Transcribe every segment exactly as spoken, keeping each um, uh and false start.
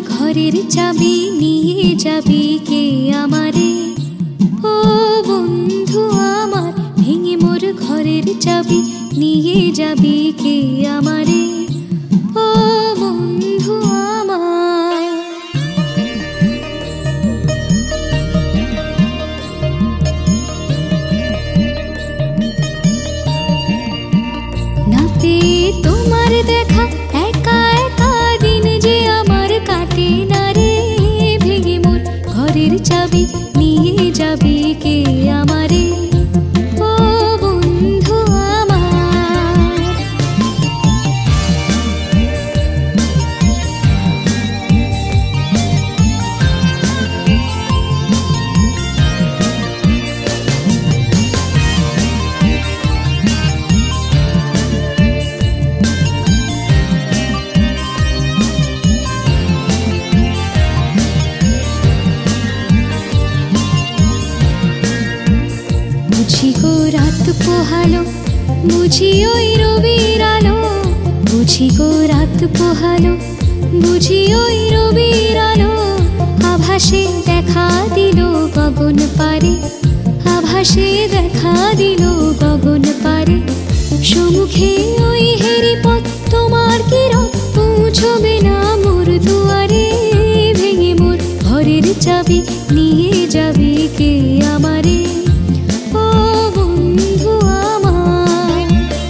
ঘরের চাবি নিয়ে যাবি কে আমারে? ও বন্ধু আমার, ভেঙে মোর ঘরের চাবি নিয়ে যাবি কে আমারে? ও বন্ধু আমার, না পেয়ে তোমার দেখা একা একা দিন যে আমার কাটে না রে। ভেঙে মোর ঘরের চাবি নিয়ে যাবি কে আমারে? ও বন্ধু আমার, বুঝি গো রাত পোহালো, বুঝি ওই রবির আলো। বুঝি গো রাত পোহালো, বুঝি ওই রবির আলো। আভাসে দেখা দিল গগন পারে, আভাসে দেখা দিল গগন পারে। সম্মুখে ওই হেরি পথ, তোমার কিরণ পৌঁছবে না মোর দুয়ারে। ভেঙে মোর ঘরের চাবি নিয়ে যাবি কে আমারে? ও বন্ধু আমার,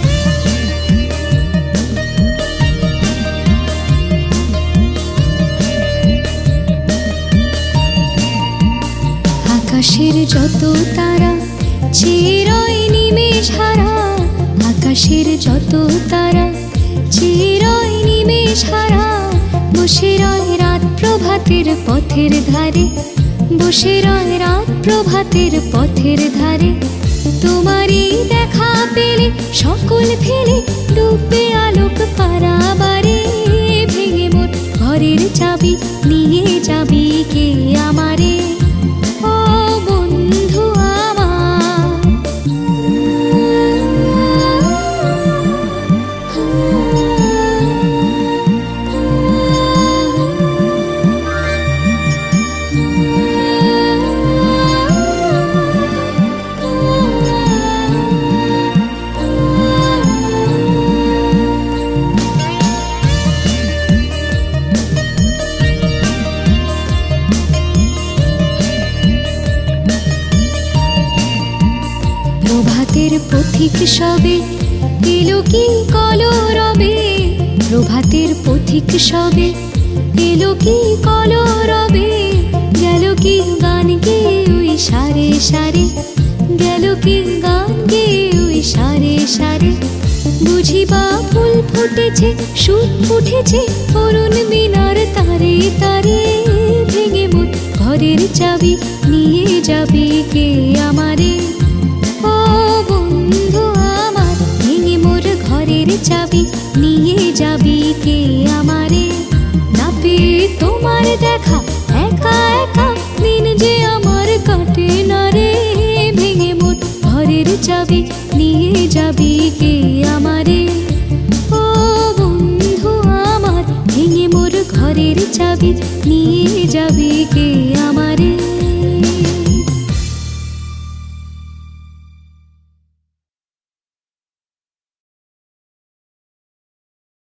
আকাশের যত তারা চিরই নিমেষ হারা। আকাশের যত তারা চিরই নিমেষ হারা। বসে রয় রাত প্রভাতের পথের ধারে, বসে রয় রাত প্রভাতের পথের ধারে। তোমারই দেখা পেলে সকল ফেলে ডুবে আলোক পারাবারে। ভেঙে মোর ঘরের চাবি নিয়ে যাবি কে আমারে? ও বন্ধু আমার, প্রভাতের পথিক সবে এলো কি কলরবে। প্রভাতের পথিক সবে এলো কি কলরবে। গেল কি গান গে ওই সারে সারে, গেল কি গান গে ওই সারে সারে। বুঝিবা ফুল ফুটেছে, সুর উঠেছে অরুণ মিনার তারে তারে। ভেঙে মোর ঘরের চাবি নিয়ে যাবি কে আমারে? ও বন্ধু আমার, ভেঙে মোর ঘরের চাবি নিয়ে যাবি কে আমারে? না পেয়ে তোমার দেখা একা একা দিন যে আমার কাটে না রে। ভেঙে মোর ঘরের চাবি নিয়ে যাবি কে আমারে? ও বন্ধু আমার, ভেঙে মোর ঘরের চাবি নিয়ে যাবি কে